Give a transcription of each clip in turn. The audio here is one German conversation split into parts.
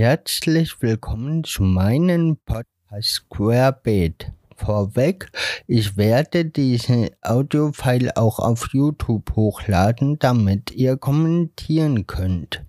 herzlich willkommen zu meinem Podcast Querbeet. Vorweg, ich werde diesen Audiofile auch auf YouTube hochladen, damit ihr kommentieren könnt.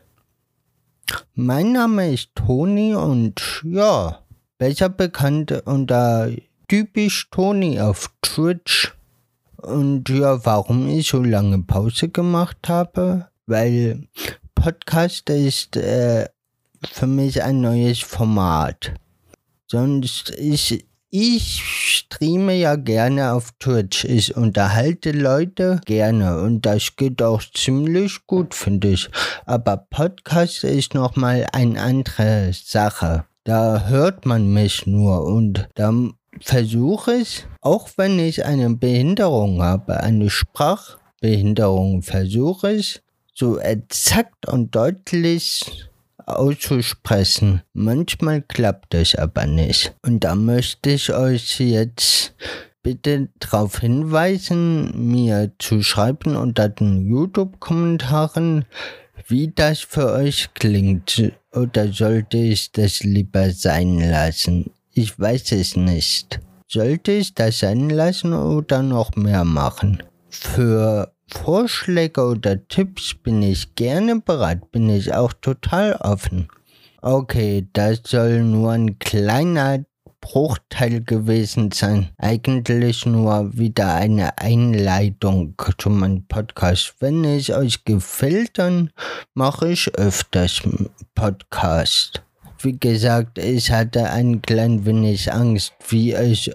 Mein Name ist Toni und besser bekannt unter typisch Toni auf Twitch. Und warum ich so lange Pause gemacht habe? Weil Podcast ist für mich ein neues Format. Sonst ich streame ja gerne auf Twitch. Ich unterhalte Leute gerne und das geht auch ziemlich gut, finde ich. Aber Podcast ist nochmal eine andere Sache. Da hört man mich nur und da versuche ich, auch wenn ich eine Behinderung habe, eine Sprachbehinderung, versuche ich, so exakt und deutlich auszusprechen. Manchmal klappt es aber nicht. Und da möchte ich euch jetzt bitte darauf hinweisen, mir zu schreiben unter den YouTube-Kommentaren, wie das für euch klingt. Oder sollte ich das lieber sein lassen? Ich weiß es nicht. Sollte ich das sein lassen oder noch mehr machen? Für Vorschläge oder Tipps bin ich gerne bereit, bin ich auch total offen. Okay, das soll nur ein kleiner Bruchteil gewesen sein. Eigentlich nur wieder eine Einleitung zu meinem Podcast. Wenn es euch gefällt, dann mache ich öfters Podcast. Wie gesagt, ich hatte ein klein wenig Angst, wie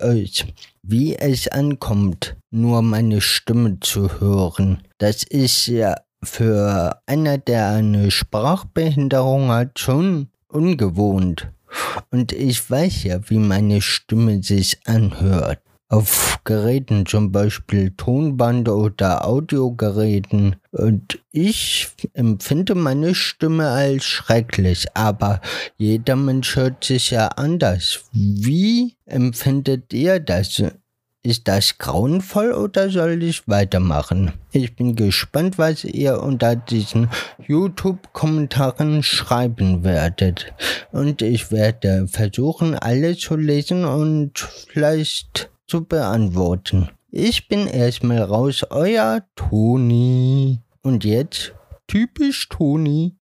es ankommt, nur meine Stimme zu hören. Das ist ja für einer, der eine Sprachbehinderung hat, schon ungewohnt. Und ich weiß ja, wie meine Stimme sich anhört. Auf Geräten, zum Beispiel Tonband oder Audiogeräten. Und ich empfinde meine Stimme als schrecklich, aber jeder Mensch hört sich ja anders. Wie empfindet ihr das? Ist das grauenvoll oder soll ich weitermachen? Ich bin gespannt, was ihr unter diesen YouTube-Kommentaren schreiben werdet. Und ich werde versuchen, alle zu lesen und vielleicht zu beantworten. Ich bin erstmal raus, euer Toni. Und jetzt typisch Toni.